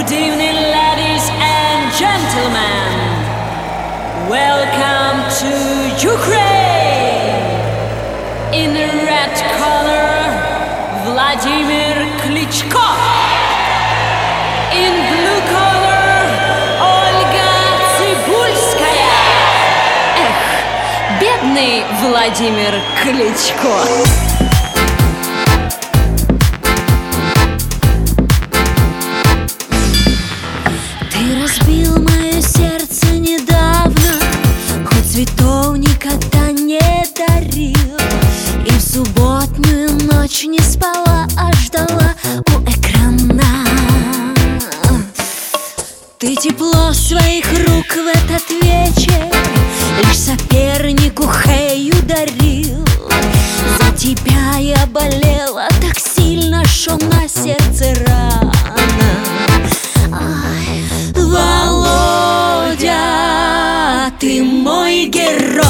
Good evening, ladies and gentlemen. Welcome to Ukraine. In the red color, Vladimir Klitschko. In blue color, Ольга Цибульская. Эх, бедный Владимир Кличко. Разбил мое сердце недавно, хоть цветов никогда не дарил. И в субботнюю ночь не спала, а ждала у экрана. Ты тепло своих рук в этот вечер лишь сопернику Хэю дарил. За тебя я болела так сильно, что на сердце рана. Володя, ты мой герой.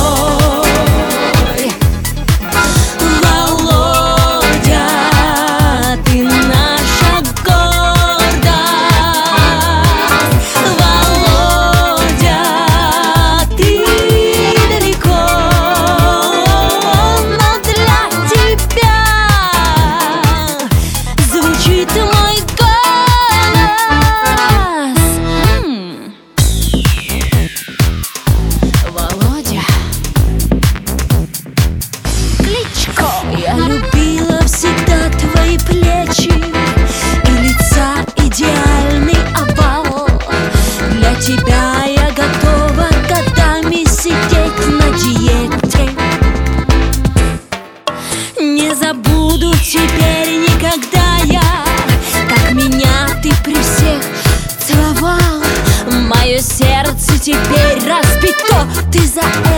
Володя, ты наша гордость. Володя, ты далеко, но для тебя звучит мой голос. Я любила всегда твои плечи и лица идеальный овал. Для тебя я готова годами сидеть на диете. Не забуду теперь никогда я, как меня ты при всех целовал. Мое сердце теперь разбито, ты за